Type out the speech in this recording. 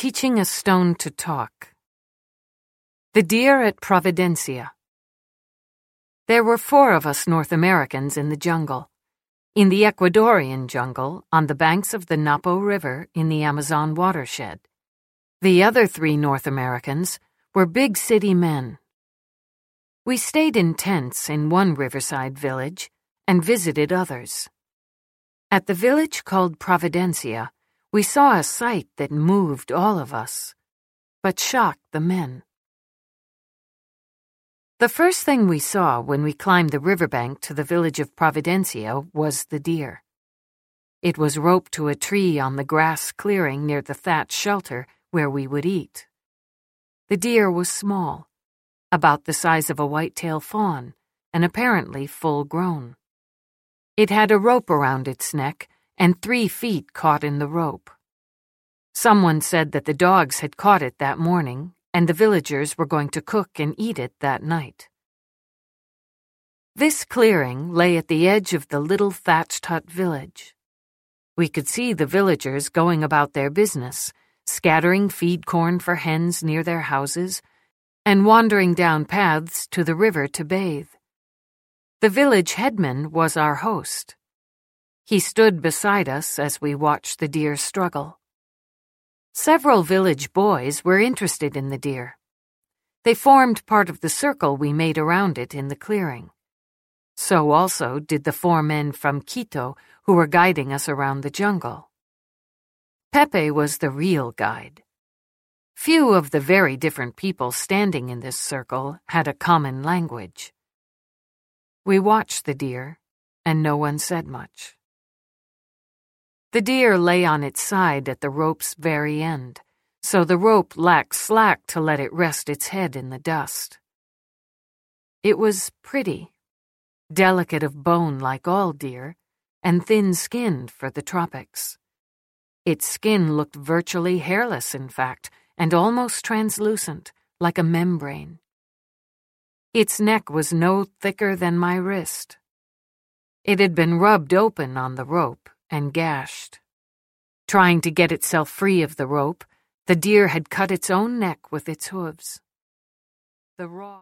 Teaching a Stone to Talk. The Deer at Providencia. There were 4 of us North Americans in the jungle. In the Ecuadorian jungle, on the banks of the Napo River in the Amazon watershed. The other 3 North Americans were big city men. We stayed in tents in one riverside village and visited others. At the village called Providencia, we saw a sight that moved all of us, but shocked the men. The first thing we saw when we climbed the riverbank to the village of Providencia was the deer. It was roped to a tree on the grass clearing near the thatched shelter where we would eat. The deer was small, about the size of a white-tailed fawn, and apparently full-grown. It had a rope around its neck and 3 feet caught in the rope. Someone said that the dogs had caught it that morning, and the villagers were going to cook and eat it that night. This clearing lay at the edge of the little thatched hut village. We could see the villagers going about their business, scattering feed corn for hens near their houses, and wandering down paths to the river to bathe. The village headman was our host. He stood beside us as we watched the deer struggle. Several village boys were interested in the deer. They formed part of the circle we made around it in the clearing. So also did the 4 men from Quito who were guiding us around the jungle. Pepe was the real guide. Few of the very different people standing in this circle had a common language. We watched the deer, and no one said much. The deer lay on its side at the rope's very end, so the rope lacked slack to let it rest its head in the dust. It was pretty, delicate of bone like all deer, and thin-skinned for the tropics. Its skin looked virtually hairless, in fact, and almost translucent, like a membrane. Its neck was no thicker than my wrist. It had been rubbed open on the rope and gashed. Trying to get itself free of the rope, the deer had cut its own neck with its hooves. The raw